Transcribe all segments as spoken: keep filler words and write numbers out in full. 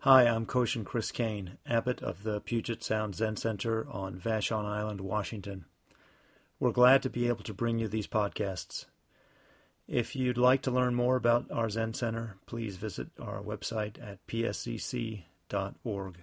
Hi, I'm Koshin Chris Kane, abbot of the Puget Sound Zen Center on Vashon Island, Washington. We're glad to be able to bring you these podcasts. If you'd like to learn more about our Zen Center, please visit our website at p s c c dot org.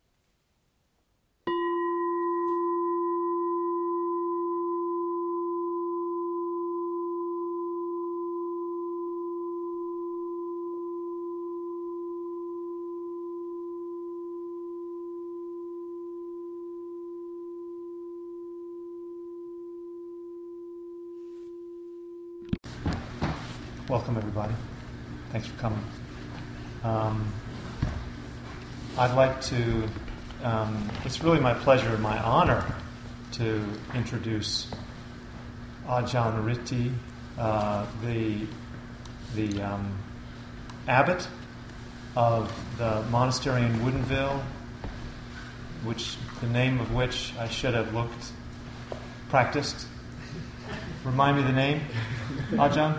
Welcome, everybody. Thanks for coming. Um, I'd like to, um, it's really my pleasure and my honor to introduce Ajahn Ritti, uh, the, the um, abbot of the monastery in Woodinville, which the name of which I should have looked, practiced. Remind me the name, Ajahn?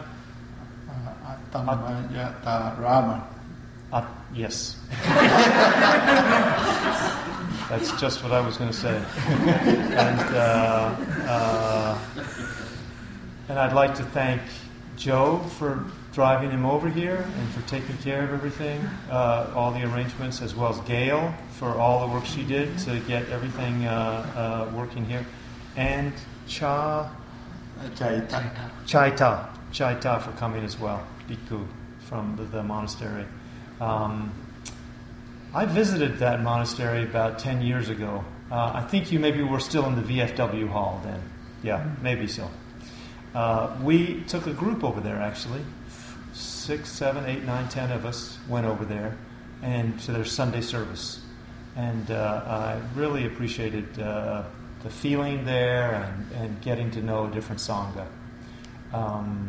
Attamaya-ta-rama. Uh, yes. That's just what I was going to say. And uh, uh, and I'd like to thank Joe for driving him over here and for taking care of everything, uh, all the arrangements, as well as Gail for all the work she did to get everything uh, uh, working here, and Cha Chaita. Chaita Chaita for coming as well. Bhikkhu from the, the monastery. Um, I visited that monastery about ten years ago. Uh, I think you maybe were still in the V F W hall then. Yeah, maybe so. Uh, we took a group over there, actually. Six, seven, eight, nine, ten of us went over there and to their Sunday service. And uh, I really appreciated uh, the feeling there and, and getting to know a different Sangha. Um,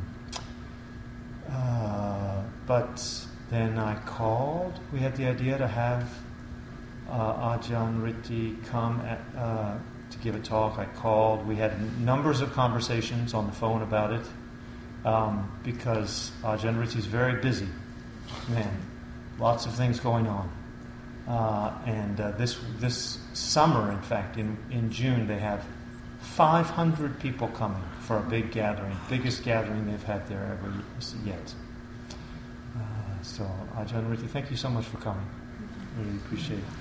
Uh, but then I called. We had the idea to have uh, Ajahn Ritti come at, uh, to give a talk. I called. We had numbers of conversations on the phone about it um, because Ajahn Ritti is very busy. Man, lots of things going on. Uh, and uh, this this summer, in fact, in, in June, they have five hundred people coming for a big gathering, biggest gathering they've had there ever yet. Uh, so, Ajahn Ritti, thank you so much for coming. Really appreciate it.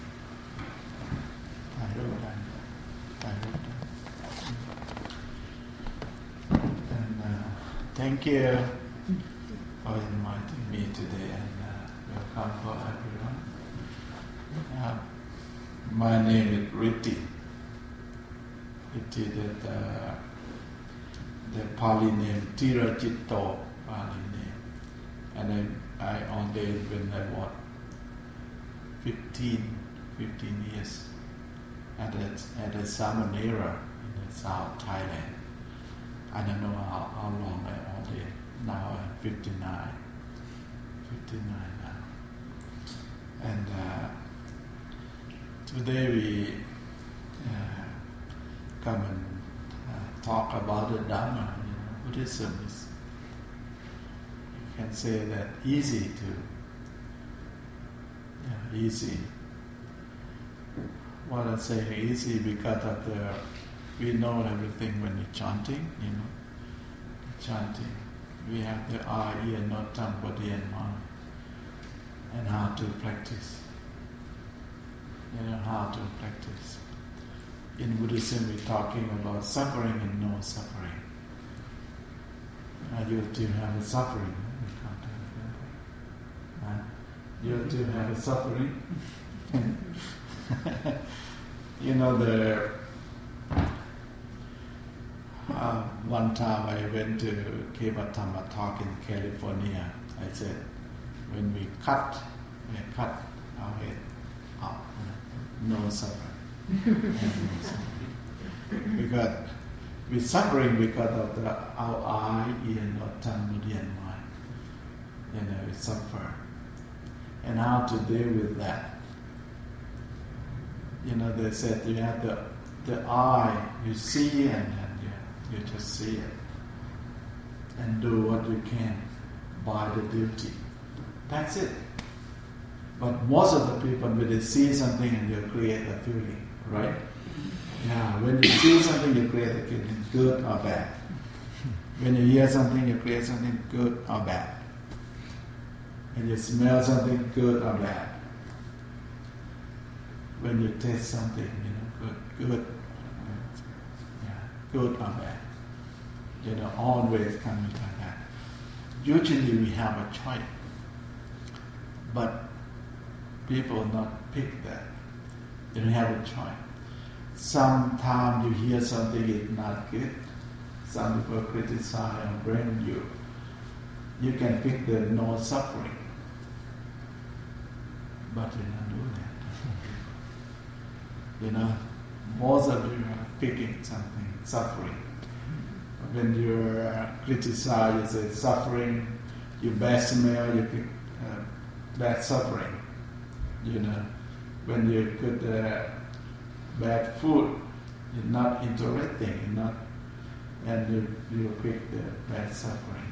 And uh, thank you for inviting me today, and uh, welcome for everyone. Uh, my name is Ritti. Ritti, that uh, the Pali name Tirachitto, Pali name, and I, I only when I was fifteen, fifteen years at a, at a Samanera in the South Thailand. I don't know how, how long I only, now I'm fifty-nine, fifty-nine now. And uh, today we uh, come and uh, talk about the Dhamma. You know, Buddhism is, you can say that easy to, yeah, easy. What I say easy because of the, we know everything when we're chanting, you know, chanting. We have the eye, ear, nose, tongue, body and mind, and how to practice. You know, how to practice. In Buddhism, we're talking about suffering and no suffering. Uh, you do have a suffering. Uh, you do have a suffering. You know, the uh, one time I went to Kevatama talk in California. I said, when we cut, we cut our head off, no suffering. Because we're suffering because of the, our eye, ear, nose, tongue, body and mind. You know, we suffer. And how to deal with that? You know, they said you have the the eye, you see and, and you, you just see it. And do what you can by the duty. That's it. But most of the people, when they see something and you create a feeling, right? Yeah, when you see something, you create a feeling, good or bad. When you hear something, you create something good or bad. When you smell something, good or bad. When you taste something, you know, good, good, yeah, good or bad. You know, always coming like that. Usually we have a choice, but people not pick that. They don't have a choice. Sometimes you hear something is not good. Some people criticize or blame you. You can pick the no suffering, but you don't do that. You know, most of you are picking something, suffering. When you're uh, criticized, you say suffering. You bad smell, you pick uh, bad suffering. You know, when you put uh, bad food, it's not interesting, it's not, and you, you pick the bad suffering.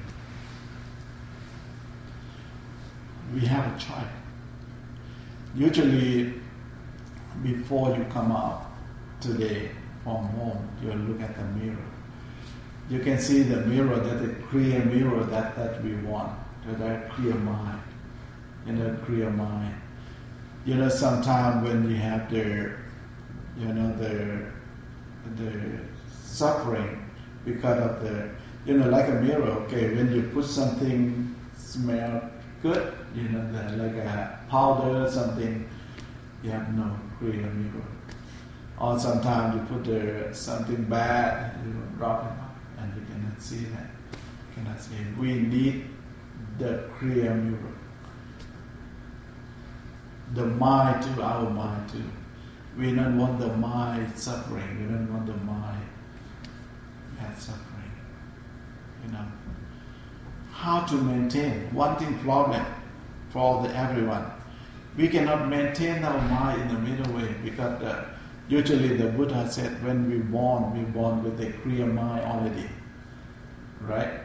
We have a choice. Usually, before you come out today from home, you look at the mirror. You can see the mirror, that the clear mirror that, that we want, that clear mind, you know, clear mind. You know, sometimes when you have the, you know, the the suffering because of the, you know, like a mirror. Okay, when you put something smell good, you know, the, like a powder or something, you have no clear mirror. Or sometimes you put the, something bad, you know, drop it off, and you cannot see that. You cannot see it. We need the clear mirror. The mind too, our mind too. We don't want the mind suffering. We don't want the mind bad suffering. You know, how to maintain one thing problem for the everyone. We cannot maintain our mind in the middle way because the, usually the Buddha said when we born, we born with a clear mind already, right?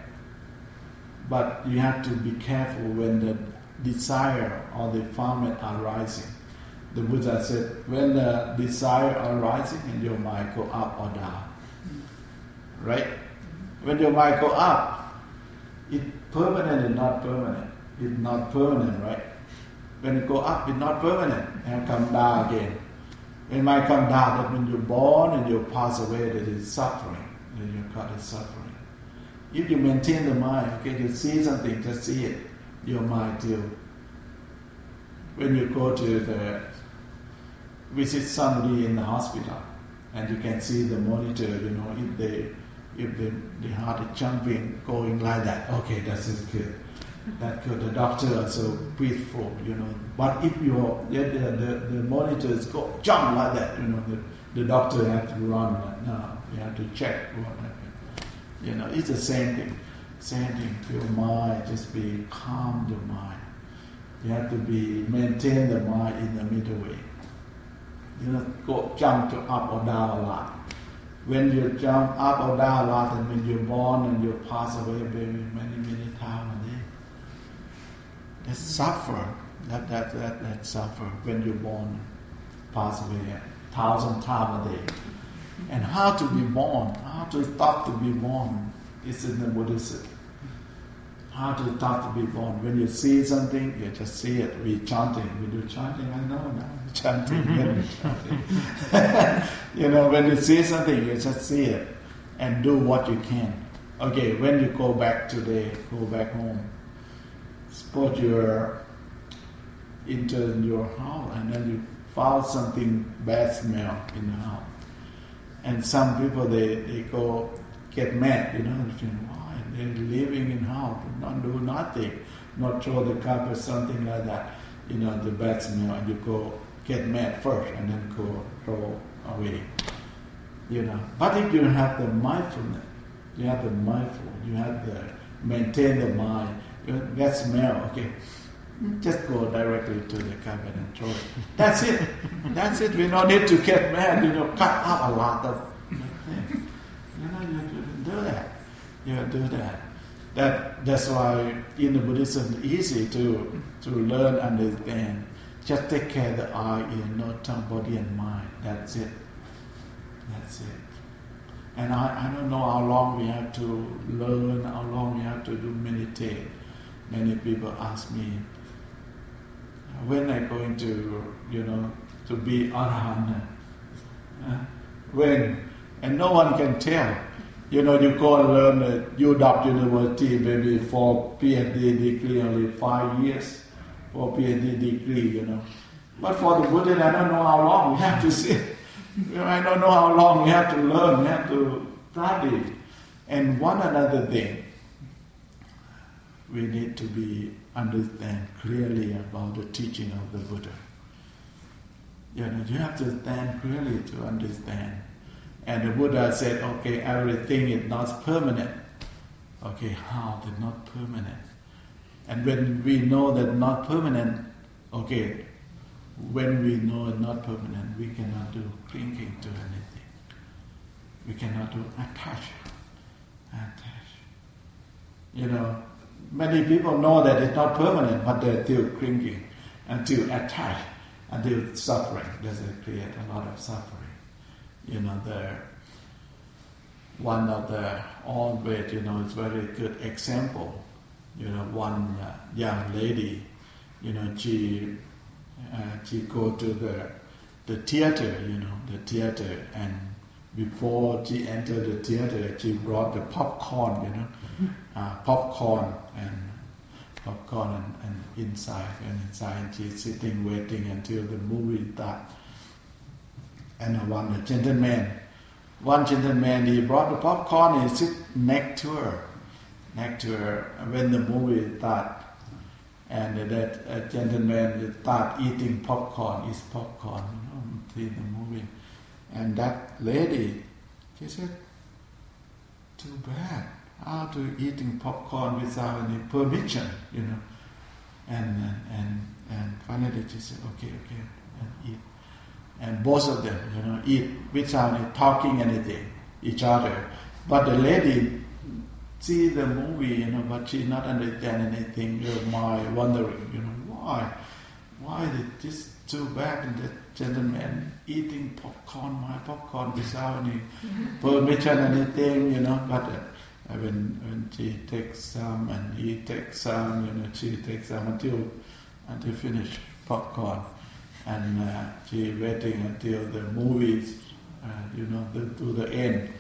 But you have to be careful when the desire or the defilement are rising. The Buddha said, when the desire are rising, and your mind go up or down, right? When your mind go up, it's permanent and not permanent. It's not permanent, right? When it go up, it's not permanent, and come down again. When mind come down, that when you're born and you pass away, that is suffering. Then you got the suffering. If you maintain the mind, okay, you see something, just see it. Your mind till. When you go to the visit somebody in the hospital, and you can see the monitor, you know, if they if the, the heart is jumping, going like that, okay, that is good. That good. The doctor is so peaceful, you know. But if your the, the, the monitors go jump like that, you know, the, the doctor has to run. No, you have to check what happened. You know, it's the same thing. Same thing. Your mind, just be calm. The mind. You have to be maintain the mind in the middle way. You know, go jump to up or down a lot. When you jump up or down a lot, and when you're born and you pass away, baby, many many times a day. That suffer. That that that that suffer when you're born, pass away a thousand times a day. And how to be born? How to stop to be born? It's in the Buddhism. How to start to be born? When you see something, you just see it. We chanting, we do chanting. I know now, chanting, chanting. You know, when you see something, you just see it and do what you can. Okay, when you go back today, go back home. Suppose you're into your house and then you found something bad smell in the house, and some people they, they go get mad, you know, and think, why they're living in house, not do nothing, not throw the carpet, something like that, you know, the bad smell, and you go get mad first and then go throw away, you know. But if you have the mindfulness, you have the mindful, you have the maintain the mind, that smell, okay, just go directly to the carpet and throw it. That's it. That's it. We don't need to get mad, you know, cut up a lot of things. You know, you do that. You do that. That that's why in the Buddhism it's easy to to learn, understand. Just take care of the eye, ear, nose, tongue, body and mind. That's it. That's it. And I, I don't know how long we have to learn, how long we have to do meditate. Many people ask me, when are you going to, you know, to be Arahant? Uh, when? And no one can tell. You know, you go and learn at U W University, maybe for PhD degree, only five years for PhD degree, you know. But for the Buddha, I don't know how long we have to sit. You know, I don't know how long we have to learn, we have to study. And one another thing, we need to be understand clearly about the teaching of the Buddha. You know, you have to stand clearly to understand. And the Buddha said, okay, everything is not permanent. Okay, how? They're not permanent. And when we know that not permanent, okay, when we know it's not permanent, we cannot do clinging to anything. We cannot do attach. Attach. You know, many people know that it's not permanent, but they're still clinging and still attached and still suffering. Does it create a lot of suffering? You know, the one of the always, you know, it's very good example. You know, one uh, young lady, you know, she uh, she go to the the theater, you know, the theater, and before she entered the theater, she brought the popcorn, you know, uh, popcorn and popcorn and, and inside and inside she's sitting waiting until the movie starts. And one gentleman, one gentleman, he brought the popcorn and he sit next to her, next to her when the movie starts. And that uh, gentleman start eating popcorn, eats popcorn, you know, see the movie. And that lady, she said, too bad, how to eating popcorn without any permission, you know. And and and, and finally she said, okay, okay, and eat. And both of them, you know, eat without talking anything, each other. But the lady see the movie, you know, but she not understand anything. Her mind wondering, you know, why, why did this too bad? And that gentleman eating popcorn, my popcorn without any permission, anything, you know. But uh, when when she takes some and he takes some, you know, she takes some until until finish popcorn. And uh, she waiting until the movies, uh, you know, the, to the end.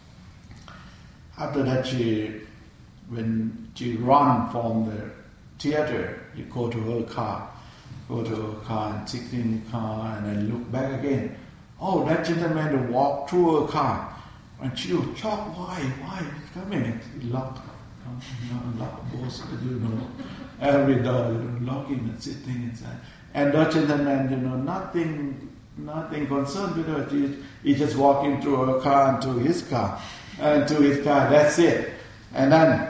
After that, she, when she run from the theater, you go to her car, go to her car and sit in the car and then look back again. Oh, that gentleman walked through her car, and she was shocked. Why? Why is coming? And she locked, you know, locked both, you know, every door, you know, locking and sitting inside. And that gentleman, you know, nothing, nothing concerned with her. He, he just walking through her car and to his car, and to his car. That's it. And then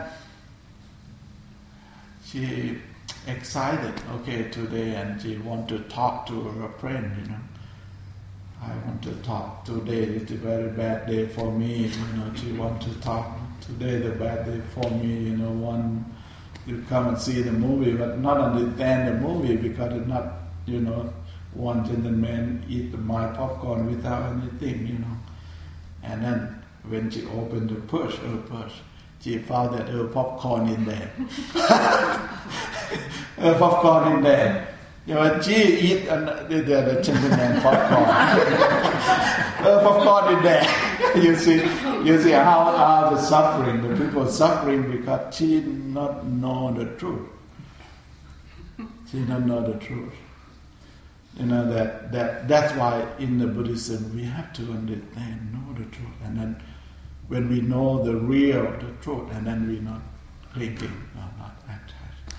she excited. Okay, today, and she want to talk to her friend. You know, I want to talk today. It's a very bad day for me. You know, she want to talk today. The bad day for me. You know, one. You come and see the movie, but not understand the movie because it's not, you know, one gentleman eat my popcorn without anything, you know. And then when she opened the purse, her purse, she found that her popcorn in there. Her popcorn in there. You know, she eat an, the, the gentleman popcorn. Her popcorn in there. You see, you see how, how the suffering, the people suffering because she not know the truth. She don't know the truth. You know that, that that's why in the Buddhism we have to understand, know the truth, and then when we know the real, the truth, and then we not clinging, not, not attached.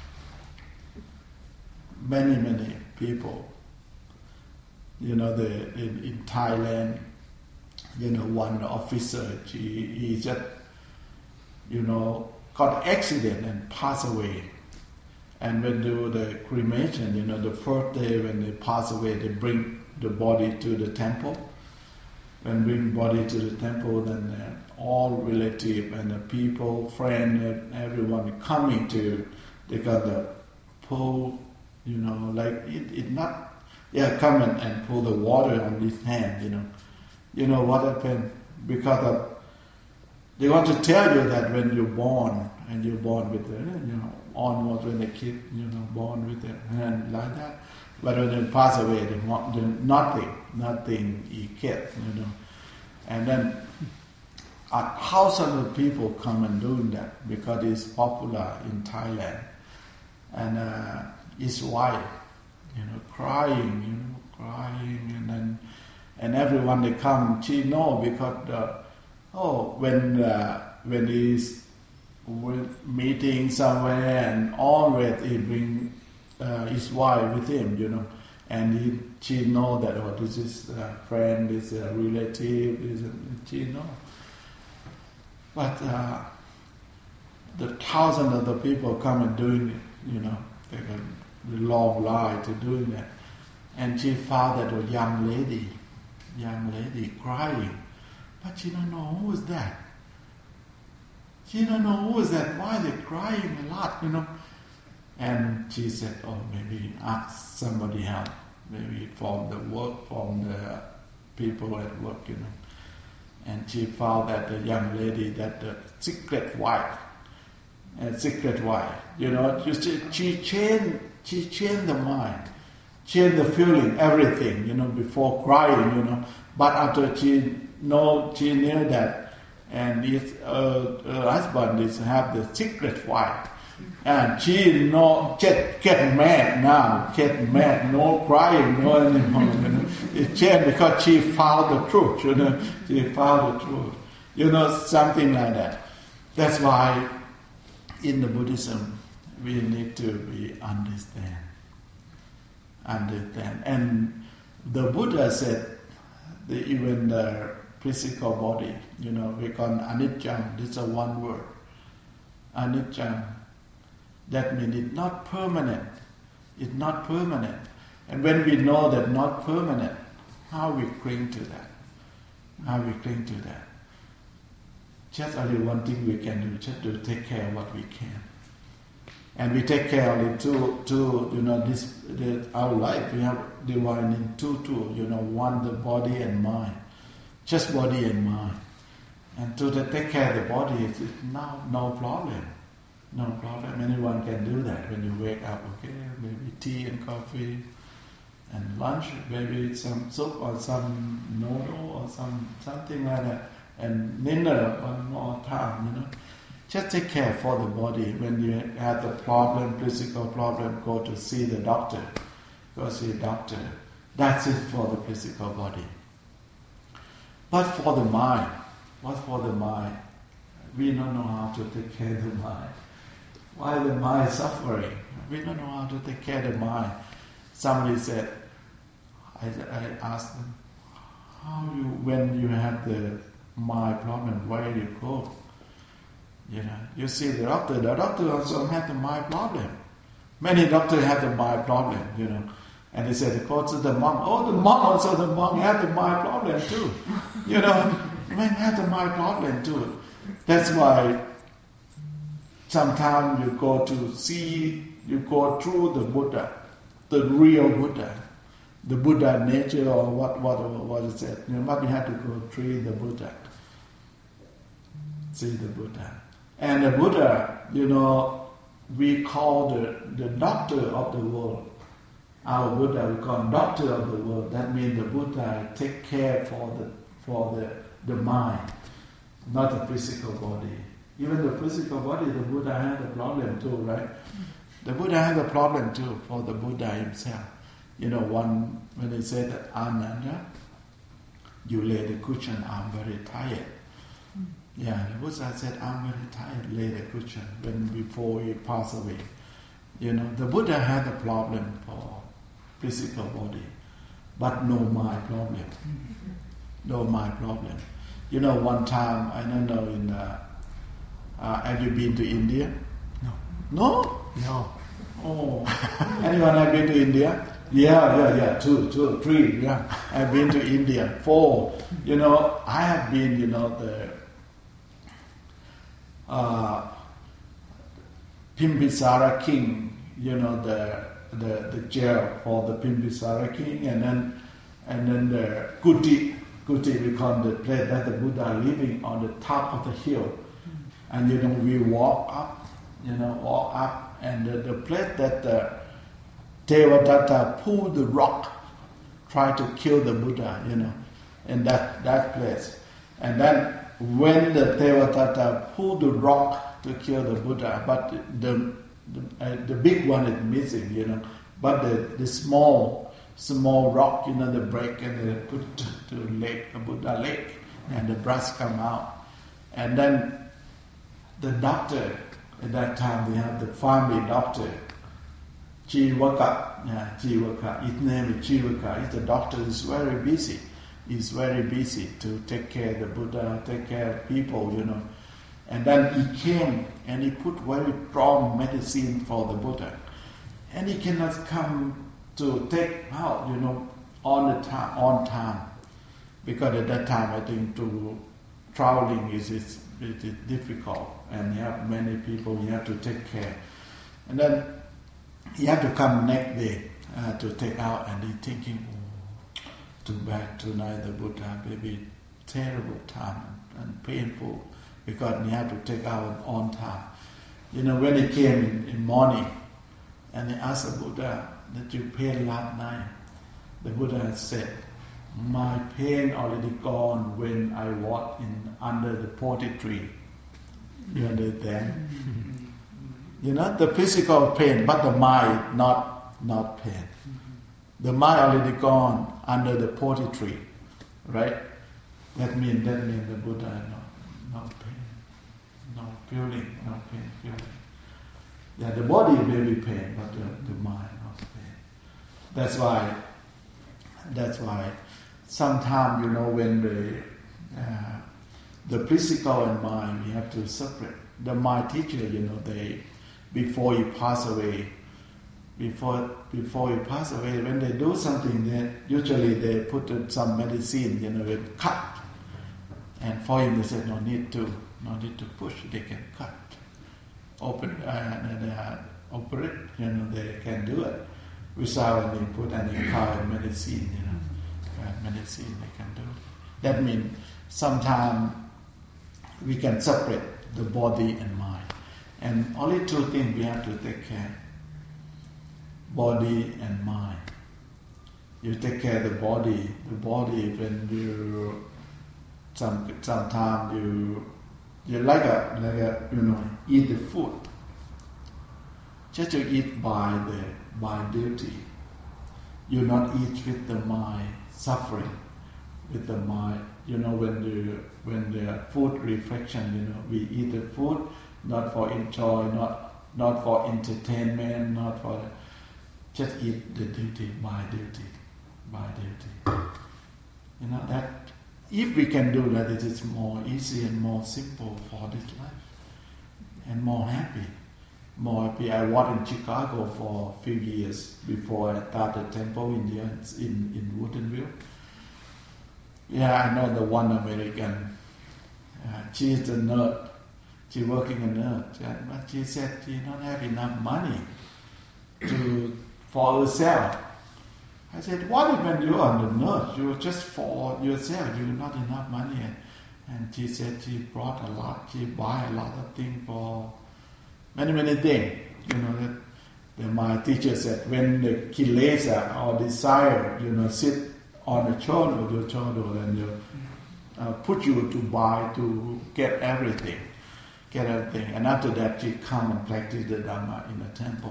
Many many people, you know, the in, in Thailand. You know, one officer, he, he just, you know, got accident and passed away. And when they do the cremation, you know, the first day when they pass away, they bring the body to the temple. When bring body to the temple, then uh, all relative and the people, friend, everyone coming to, they got the pull you know, like it, it not, yeah, come and, and pour the water on his hand, you know. You know what happened? Because of, they want to tell you that when you're born, and you're born with the, you know, onwards when the kid, you know, born with the hand like that. But when they pass away, they want they, nothing, nothing he kept, you know. And then a thousand of people come and doing that because it's popular in Thailand. And uh, his wife, you know, crying, you know, crying, and then and everyone they come, she know because uh, oh when uh, when he's with meeting somewhere and always he bring uh, his wife with him, you know, and he she know that oh this is a friend, this is a relative, this is, she know. But uh, the thousand of the people come and doing it, you know, they got the long line to doing that, and she found that a young lady, young lady crying, but she don't know who is that. She don't know who is that. Why they crying a lot, you know? And she said, "Oh, maybe ask somebody help. Maybe from the work, from the people at work, you know." And she found that the young lady, that the secret wife, and secret wife, you know, she, she changed, she changed the mind, changed the feeling, everything, you know, before crying, you know. But after she know, she knew that, and his uh, her husband is have the secret wife, and she no get get mad now, get mad, no crying, no anymore. You know. It changed because she found the truth. You know, she found the truth. You know, something like that. That's why in the Buddhism we need to be understand, understand. And the Buddha said, the, even the physical body, you know, we call anicca. This is a one word, anicca. That means it's not permanent. It's not permanent. And when we know that not permanent, how we cling to that? How we cling to that? Just only one thing we can do, just to take care of what we can. And we take care of it two, two, you know, this, the, our life, we have divided in two, two, you know, one, the body and mind. Just body and mind. And to the, take care of the body, it's no, no problem. No problem. Anyone can do that when you wake up, okay? Maybe tea and coffee and lunch, maybe some soup or some noodle or some something like that. And dinner one more time, you know. Just take care for the body. When you have the problem, physical problem, go to see the doctor. Go see the doctor. That's it for the physical body. But for the mind, what for the mind? We don't know how to take care of the mind. Why the mind is suffering? We don't know how to take care of the mind. Somebody said, I, I asked them, how you, when you have the mind problem, where do you go? You know, you see the doctor, the doctor also had the mind problem. Many doctors have the mind problem, you know. And they said, go to the monk. Oh, the monk also, the monk had the mind problem too. You know, men have the mind problem too. That's why sometimes you go to see, you go through the Buddha, the real Buddha, the Buddha nature or what, what, what is it? You know, but you have to go through the Buddha, see the Buddha. And the Buddha, you know, we call the, the doctor of the world. Our Buddha, we call doctor of the world. That means the Buddha take care for the for the, the mind, not the physical body. Even the physical body, the Buddha had a problem too, right? The Buddha had a problem too for the Buddha himself. You know, one when they said that Ananda, you lay the cushion, I'm very tired. Yeah, the Buddha said, I'm very tired, lay the cushion when before he passed away. You know, the Buddha had a problem for physical body, but no mind problem. No mind problem. You know, one time, I don't know, in uh, uh, have you been to India? No. No? No. Oh. Anyone have been to India? Yeah, yeah, yeah. Two, two, three. Yeah, I've been to India. Four. You know, I have been. You know, the uh, Bimbisara king. You know, the the, the jail for the Bimbisara king, and then and then the Kuti. Kuti we call the place that the Buddha living on the top of the hill, and you know we walk up, you know walk up, and the, the place that the Devadatta pulled the rock, try to kill the Buddha, you know, in that that place, and then when the Devadatta pulled the rock to kill the Buddha, but the the, uh, the big one is missing, you know, but the the small small rock, you know, they break and they put to the leg, the Buddha leg, and the breast come out. And then the doctor, at that time we have the family doctor, Jivaka, yeah, Jivaka, his name is Jivaka, he's the doctor, is very busy. He's very busy to take care of the Buddha, take care of people, you know. And then he came and he put very strong medicine for the Buddha. And he cannot come to take out, you know, on the time, on time, because at that time I think to traveling is is, it is difficult, and you have many people you have to take care, and then he had to come next day uh, to take out, and he thinking, oh, too bad tonight the Buddha may be terrible time and painful because he had to take out on time. You know, when he came in, in morning, and he asked the Buddha, that you pain last night? The Buddha said, my pain already gone when I walked in under the Bodhi tree. You understand? You know, the physical pain, but the mind not not pain. The mind already gone under the Bodhi tree, right? That means that means the Buddha no no pain, no feeling, no pain feeling. Yeah, the body may be pain, but the, the mind. That's why, that's why sometimes, you know, when the, uh, the physical and mind, we have to separate. The mind teacher, you know, they, before you pass away, before before you pass away, when they do something, they, usually they put some medicine, you know, they cut. And for him, they said, no need to, no need to push, they can cut. Open, uh, they are operate, you know, they can do it. Without any put any kind of medicine, you know, uh, medicine they can do. That means sometimes we can separate the body and mind. And only two things we have to take care: body and mind. You take care of the body. The body, when you some sometimes you you like a like a you know eat the food. Just to eat by the by duty. You not eat with the mind suffering, with the mind. You know, when the when the food reflection, you know, we eat the food not for enjoy, not not for entertainment, not for the, just eat the duty by duty, by duty. You know that if we can do that, it is more easy and more simple for this life, and more happy. More happy. I was in Chicago for a few years before I started Temple India in, in Woodinville. Yeah, I know the one American. Uh, she is a nurse. She working a nurse. But she said she don't have enough money to for herself. I said, what if when you are the nurse, you just for yourself, you not enough money? And, and she said she brought a lot. She buy a lot of things for many, many things. You know, that, that my teacher said, when the kilesa or desire, you know, sit on the shoulder, your shoulder, and you, uh, put you to buy, to get everything, get everything. And after that, she come and practice the Dhamma in the temple.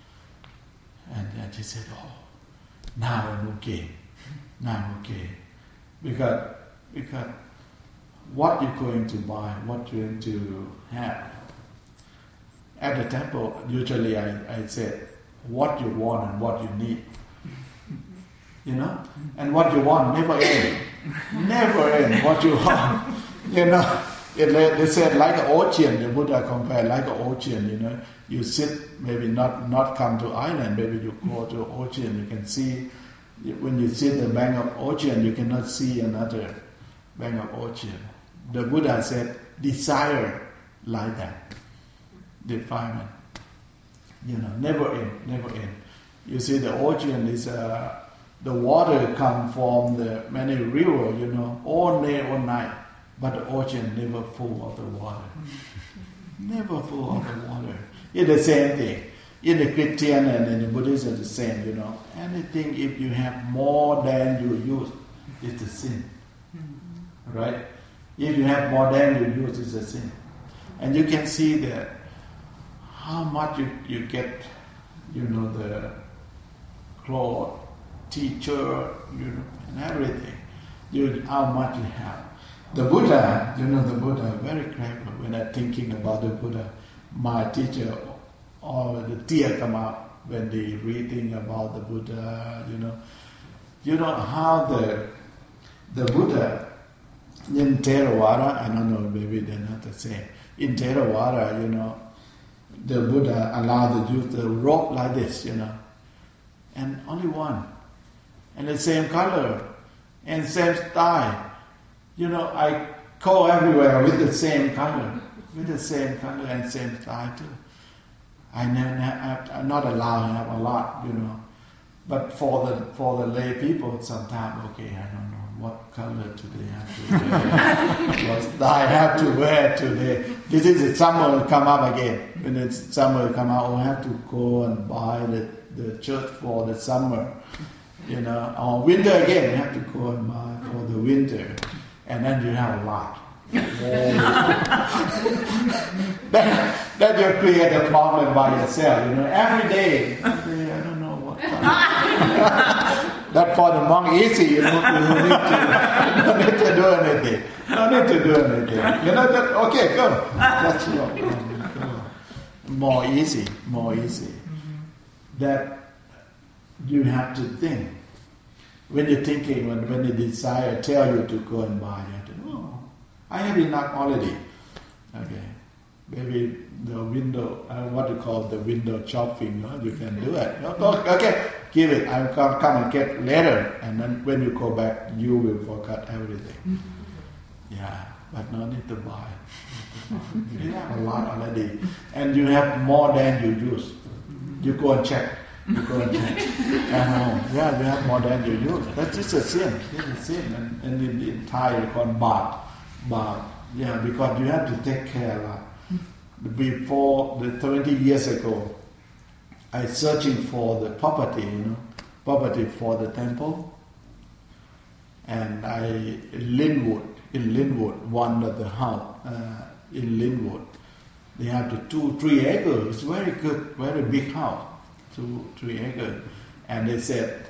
And then she said, oh, now I'm okay. Now I'm okay. Because, because what you're going to buy, what you're going to have. At the temple, usually I, I said, what you want and what you need. You know? And what you want never end. Never end what you want. You know? It, they said like an ocean, the Buddha compared like an ocean, you know. You sit, maybe not, not come to island, maybe you go to ocean, you can see, when you sit the bank of ocean, you cannot see another bank of ocean. The Buddha said, desire like that. Defilement. You know, never end, never end. You see, the ocean is uh, the water come from the many river, you know, all day, all night, but the ocean never full of the water. Never full of the water. It's the same thing. In the Christian and in the Buddhist, it's the same, you know. Anything, if you have more than you use, it's a sin. Right? If you have more than you use, it's a sin. And you can see that how much you, you get, you know, the clothes, teacher, you know, and everything. You, how much you have. The Buddha, you know, the Buddha, very clever. When I'm thinking about the Buddha, my teacher, all the tears come out when they reading about the Buddha, you know. You know how the the Buddha in Theravada, I don't know, maybe they're not the same. In Theravada, you know, the Buddha allowed to use the rope like this, you know, and only one, and the same color, and same style. You know, I go everywhere with the same color, with the same color and same style too. I never, have, I'm not allowed to have a lot, you know. But for the for the lay people, sometimes, okay, I don't know what color today I have to wear. What style I have to wear today. This is the summer will come up again. When it's summer will come out, I have to go and buy the, the shirt for the summer. You know, or winter again, you have to go and buy for the winter. And then you have a lot. that, that you create a problem by yourself, you know. Every day, every day I don't know what color. That for the monk easy, you know. You don't need to, you don't need to do anything. You don't need to do anything. You know that, okay, go. That's your, go. More easy, more easy. That you have to think. When you're thinking, when, when the desire tell you to go and buy, you have to, oh, I have enough already. Okay, maybe the window, uh, what you call the window shopping, no? You can do it. Okay, give it, I'll come, come and get later. And then when you go back, you will forget everything. Yeah, but no need to buy. You have a lot already. And you have more than you use. You go and check. You go and check. And uh, yeah, you have more than you use. That's just a sin. It's a sin. And, and in, in Thai, you call it bad. Bad. Yeah, because you have to take care a lot. Before the twenty years ago, I searching for the property, you know, property for the temple. And I, in Linwood, in Linwood, one of the house uh, in Linwood, they have the two, three acres. It's very good, very big house. Two, three acres, and they said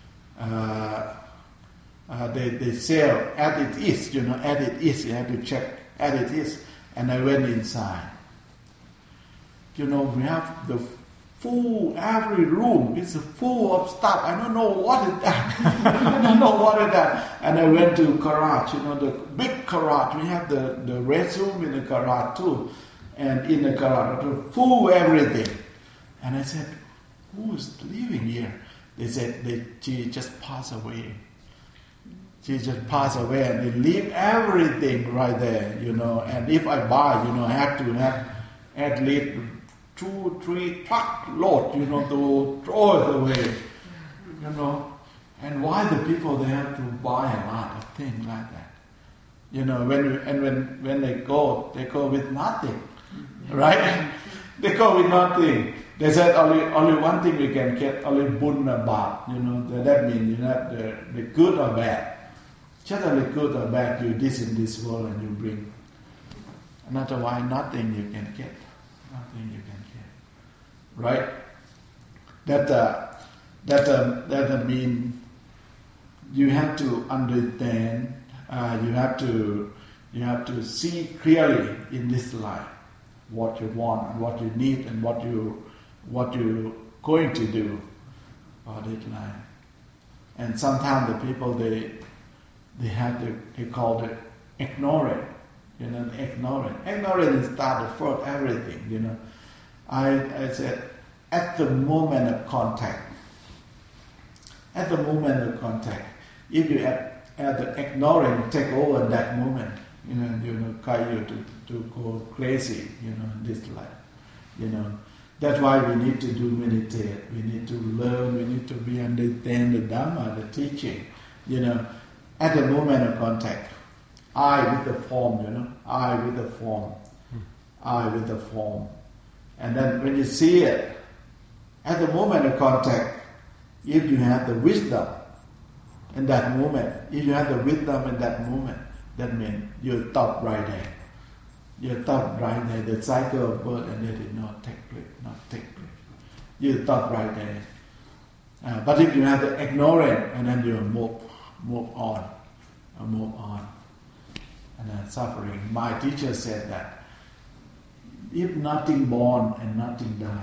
uh, uh, they they sell as it is, you know, as it is. You have to check as it is. And I went inside. You know, we have the full every room is full of stuff. I don't know what is that. I don't know what is that. And I went to garage. You know, the big garage. We have the the restroom in the garage too, and in the garage full everything. And I said, who is living here? They said they, she just passed away. She just passed away, and they leave everything right there, you know. And if I buy, you know, I have to have at least two, three truck load, you know, to throw it away, you know. And why the people they have to buy a lot of things like that, you know? When you, and when when they go, they go with nothing, right? They go with nothing. They said only only one thing we can get, only bun and bad. You know, that means you know the, the good or bad. Just only good or bad, you this in this world and you bring. And otherwise nothing you can get. Nothing you can get. Right? That uh, that uh, that uh, mean you have to understand, uh, you have to you have to see clearly in this life what you want and what you need and what you what you're going to do for this life. And sometimes the people they they have the they call it ignorant, you know, ignorant. Ignorant is start to first everything, you know. I I said at the moment of contact, at the moment of contact, if you at, at the ignorant take over that moment, you know, you know, cause you to, to go crazy, you know, in this life, you know. That's why we need to do meditate. We need to learn. We need to be understand the Dhamma, the teaching. You know, at the moment of contact, I with the form. You know, I with the form. I with the form. And then when you see it, at the moment of contact, if you have the wisdom in that moment, if you have the wisdom in that moment, that means you stop right there. You stop right there. The cycle of birth and death did not take place. Not take place. You stop right there. Uh, but if you have the ignorance, and then you move, move on, uh, move on, and then suffering. My teacher said that if nothing born and nothing die,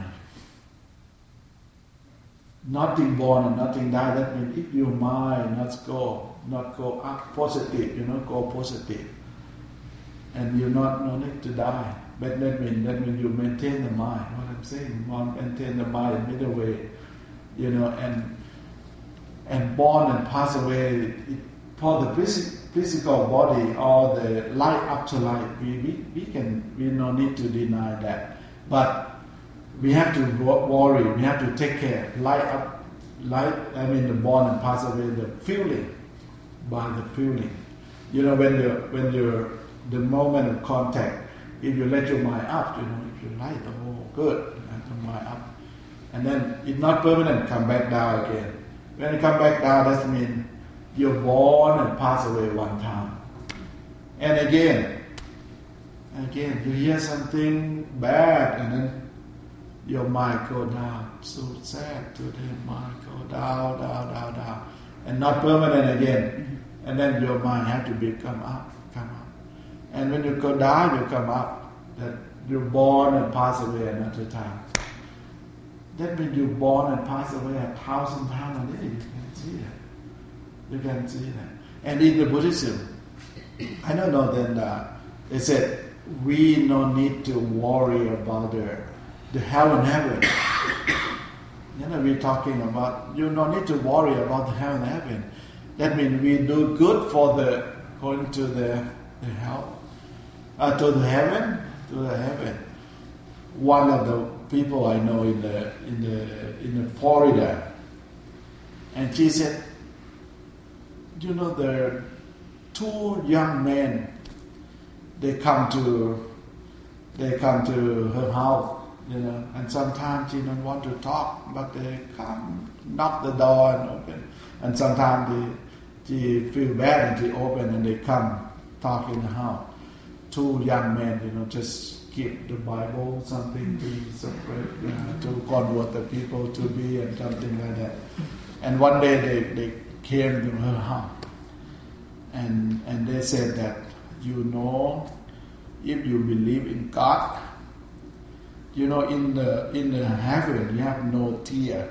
nothing born and nothing die, that means if your mind not go, not go up positive, you know, go positive, and you not no need to die. But that means that means you maintain the mind. What I'm saying, maintain the mind middle way, you know, and and born and pass away. It, it, for the physical body or the life after life, we, we, we can we no need to deny that, but we have to worry. We have to take care. Life up, life. I mean, the born and pass away. The feeling, by the feeling. You know, when you when you're the moment of contact. If you let your mind up, you know, if you like, oh, good, let your mind up, and then it's not permanent. Come back down again. When you come back down, that means you're born and pass away one time, and again, again, you hear something bad, and then your mind go down. So sad today, mind go down, down, down, down, and not permanent again. And then your mind have to become up, come up. And when you go down, you come up. That you're born and pass away another time. That means you're born and pass away a thousand times a day. You can see that. You can see that. And in the Buddhism, I don't know. Then uh, they said we no need to worry about the the hell and heaven. You know, we're talking about you no need to worry about the hell and heaven. That means we do good for the going to the the hell. Uh, to the heaven, to the heaven. One of the people I know in the in the in the Florida, and she said, you know, there are two young men. They come to they come to her house, you know, and sometimes she don't want to talk, but they come, knock the door and open, and sometimes they, she feel bad and she open and they come talk in the house. Two young men, you know, just keep the Bible, something be separate, you know, to convert the people to be and something like that. And one day they, they came to her house, and and they said that, you know, if you believe in God, you know, in the in the heaven you have no tear.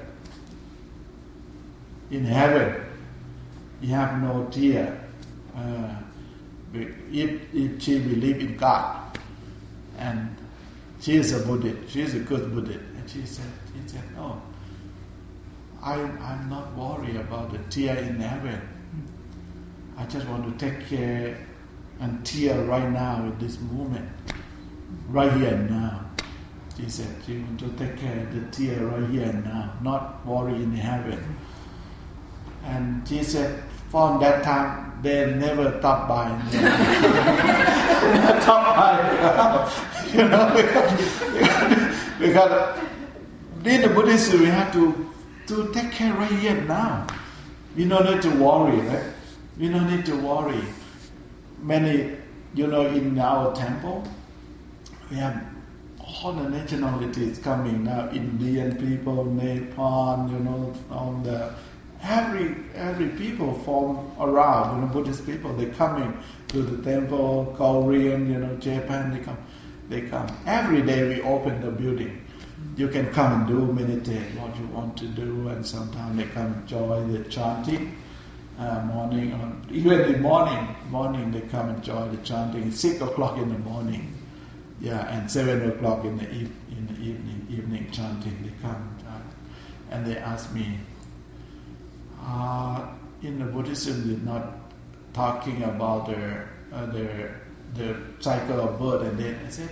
In heaven you have no tear. Uh, If, if she believes in God, and she is a Buddhist, she is a good Buddhist, and she said, she said, no, I'm I'm not worried about the tear in heaven. I just want to take care and tear right now in this moment, right here and now. She said she want to take care of the tear right here and now, not worry in heaven. And she said, from that time, they never stop by. Stop by, you know, because, because in the Buddhism we have to to take care right here and now. We don't need to worry, right? We don't need to worry. Many, you know, in our temple, we have all the nationalities coming now. Indian people, Nepal, you know, from the Every every people from around, you know, Buddhist people, they coming to the temple. Korean, you know, Japan, they come, they come. Every day we open the building. You can come and do meditate what you want to do, and sometimes they come join the chanting uh, morning. Or even in the morning, morning they come and join the chanting. It's six o'clock in the morning, yeah, and seven o'clock in the eve, in the evening, evening chanting. They come and they ask me. Uh, in the Buddhism, they're not talking about the uh, the the cycle of birth and death. I said,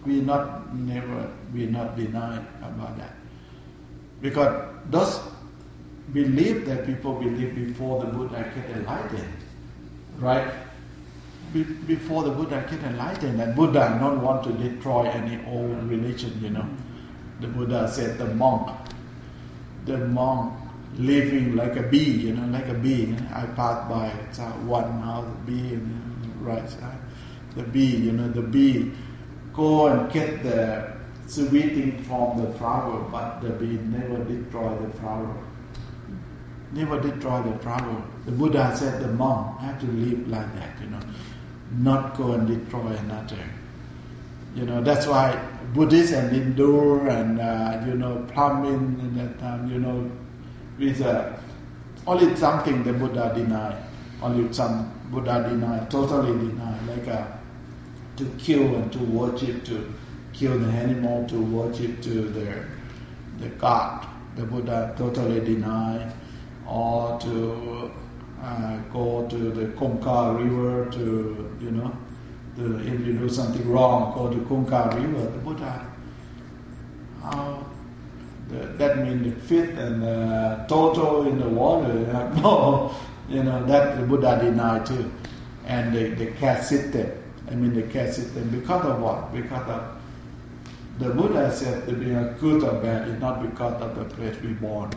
we not never we not deny about that, because those belief that people believe before the Buddha get enlightened, right? Be, before the Buddha get enlightened, and Buddha don't want to destroy any old religion, you know. The Buddha said the monk, the monk living like a bee, you know, like a bee. You know? I passed by it's one house, bee, you know, right side. The bee, you know, the bee go and get the sweet thing from the flower, but the bee never destroy the flower. Never destroy the flower. The Buddha said the monk have to live like that, you know, not go and destroy another. You know, that's why Buddhists and Hindu and uh, you know Brahmin in that time, you know, with uh, only something the Buddha denied, only some Buddha denied, totally denied, like uh, to kill and to worship, to kill the animal, to worship to the the god. The Buddha totally denied, or to uh, go to the Kongka River to you know. The, if you do something wrong, go to Kongka River. The Buddha, uh, the, that means the fit and uh, total in the water. No, you know that the Buddha denied too. And the, the caste system. I mean the caste system because of what? Because of the Buddha said to be a good or bad is not because of the place we born,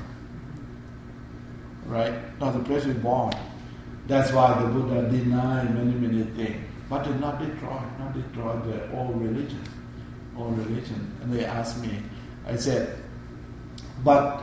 right? Not the place we born. That's why the Buddha denied many many things. But did not destroy, not destroy the old religion, old religion. And they asked me, I said, but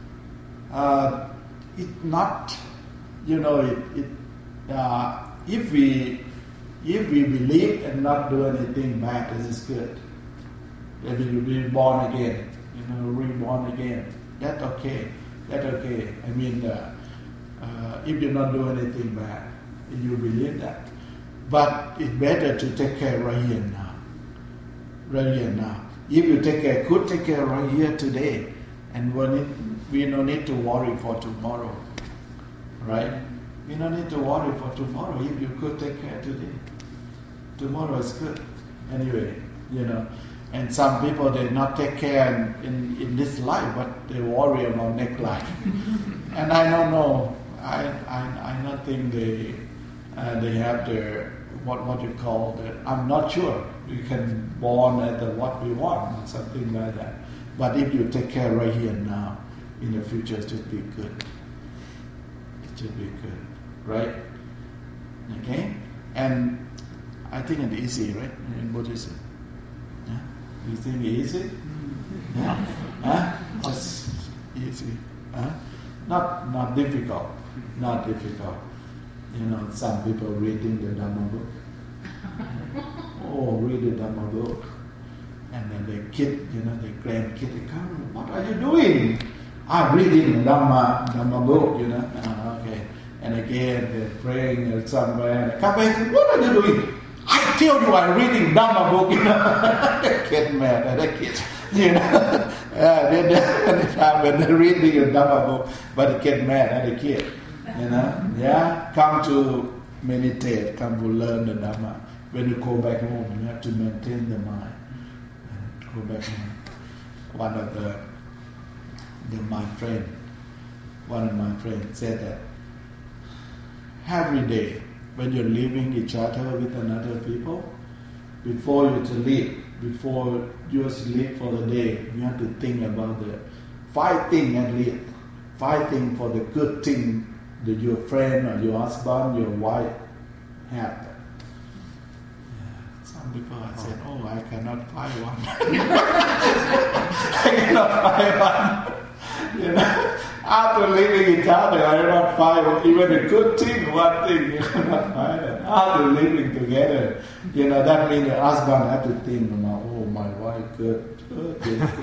uh, it not, you know, it, it uh, if we if we believe and not do anything bad, this is good. If you be born again, you know, reborn again, that's okay, that's okay. I mean, uh, uh, if you not do anything bad, if you believe that. But it's better to take care right here and now. Right here and now. If you take care, could take care right here today, and when it, we don't need to worry for tomorrow, right? We don't need to worry for tomorrow if you could take care today. Tomorrow is good. Anyway, you know. And some people they not take care in, in, in this life, but they worry about next life. And I don't know. I I I don't think they uh, they have their what what you call that. I'm not sure. We can born at the what we want, something like that. But if you take care right here and now, in the future it should be good. It should be good, right? Okay, and I think it's easy, right? In Buddhism, yeah? You think it's easy? Yeah, huh? Just easy, huh? Not not difficult, not difficult. You know, some people reading the Dhamma book. Oh, read the Dhamma book. And then the kid, you know, the grandkid, they come, what are you doing? I'm reading the Dhamma, Dhamma book, you know. Uh, okay. And again, they're praying somewhere. And they come back and say, what are you doing? I tell you, I'm reading Dhamma book, you know. They get mad at the kid, you know. uh, they, they, when they're reading the Dhamma book, but they get mad at the kid. You know, yeah, come to meditate, come to learn the Dhamma. When you go back home, you have to maintain the mind. Go back home. One of the, the my friend, one of my friends said that every day when you're leaving each other with another people, before you to leave, before you sleep for the day, you have to think about the five things at least, five things for the good thing that your friend or your husband, your wife have. Yeah. Some people have said, oh, I cannot find one. I cannot find one. You know, after leaving each other, I cannot find even a good thing, one thing, you cannot find it. After living together, you know, that means the husband have to think about, oh, my wife good. Good, good, good.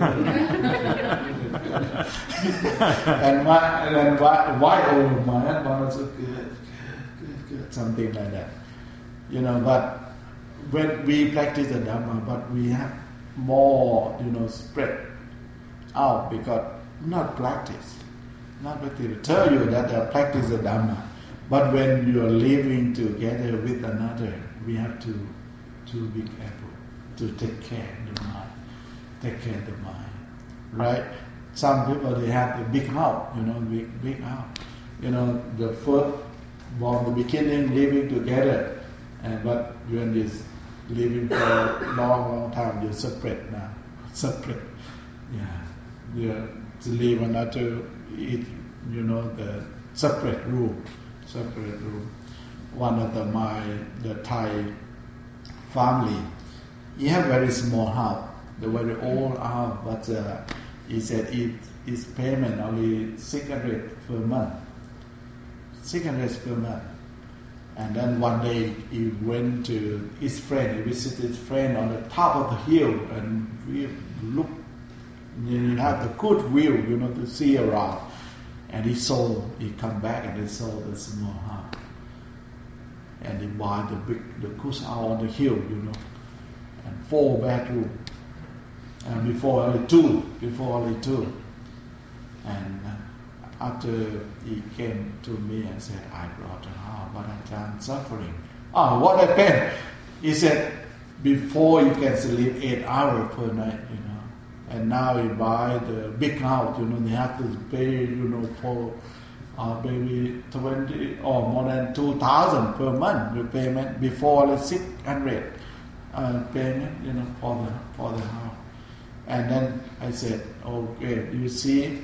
and my and then why why oh my husband also good, good, good, something like that, you know. But when we practice the Dhamma, but we have more, you know, spread out because not practice, not practice. Tell you that I practice the Dhamma, but when you are living together with another, we have to to be careful. to take care of the mind, take care of the mind, right? Some people, they have the big house, you know, big, big house. You know, the first, from the beginning, living together, and but when this living for a long, long time, you're separate now, separate. Yeah, you to live another, eat, you know, the separate room, separate room. One of the my the Thai family, he have very small house, the very old house, but uh, he said it his payment only six hundred per month, six hundred per month. And then one day he went to his friend, he visited his friend on the top of the hill, and we look, you have the good view, you know, to see around. And he saw, he come back and he saw the small house. And he buy the big, the good house on the hill, you know, and four bedroom. And before only two, before only two. And uh, after he came to me and said, I brought a house, but I'm suffering. Oh, what happened? He said, before you can sleep eight hours per night, you know. And now you buy the big house, you know, they have to pay, you know, for uh, maybe twenty or more than two thousand per month, the payment, before the six hundred uh, payment, you know, for the, for the house. And then I said, okay, you see,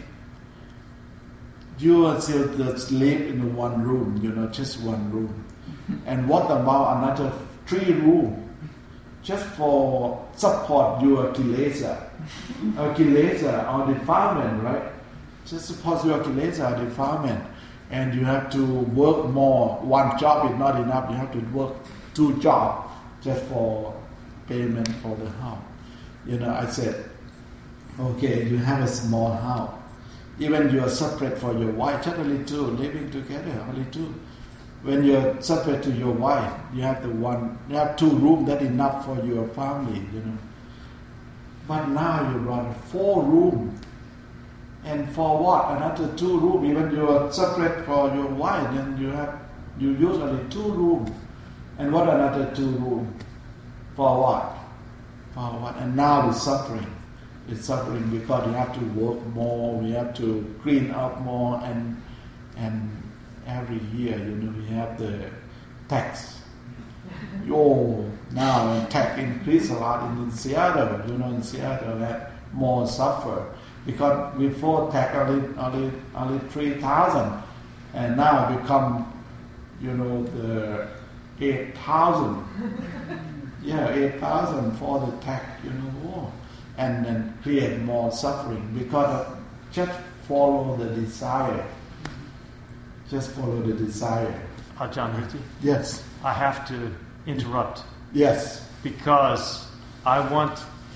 you are still sleep in one room, you know, just one room. And what about another three rooms? Just for support your kilesa, uh, kilesa or defilement, right? Just support your kilesa or defilement, and you have to work more. One job is not enough. You have to work two jobs just for payment for the house. You know, I said, okay, you have a small house. Even you are separate for your wife, just only two, living together, only two. When you're separate to your wife, you have the one, you have two rooms, that enough for your family, you know. But now you run four rooms, and for what? Another two rooms. Even you are separate for your wife, then you have you use only two rooms, and what another two rooms? For what? For what? And now it's suffering. It's suffering because you have to work more, you have to clean up more, and and. Every year, you know, we have the tax. Oh, now tax increase a lot in Seattle. You know, in Seattle, that more suffer because before tax only only only three thousand, and now become, you know, the eight thousand. Yeah, eight thousand for the tax. You know, oh, and then create more suffering because of just follow the desire. Just follow the desire. Ajahn Ritti? Yes. I have to interrupt. Yes. Because I want...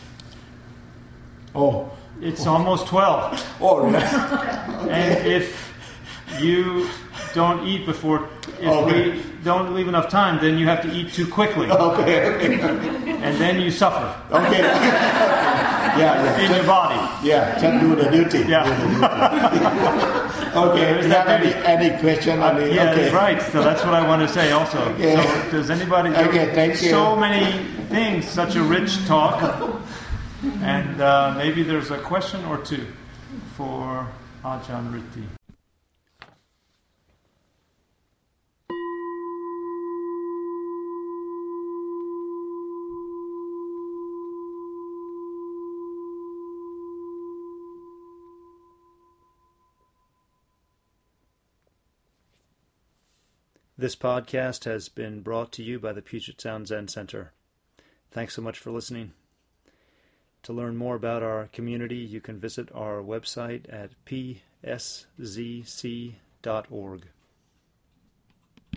Oh. It's oh. almost twelve. Oh, yeah. Okay. And if you don't eat before... If okay. we don't leave enough time, then you have to eat too quickly. Okay. Okay. And then you suffer. Okay. Yeah, yeah. In just, your body. Yeah, just do the duty. Yeah. Do the duty. Okay, is there any, any question? Uh, any, yeah, okay. right. So that's what I want to say also. Okay. So does anybody... Okay, thank you. So many things, such a rich talk. And uh, maybe there's a question or two for Ajahn Ritti. This podcast has been brought to you by the Puget Sound Zen Center. Thanks so much for listening. To learn more about our community, you can visit our website at p s z c dot org.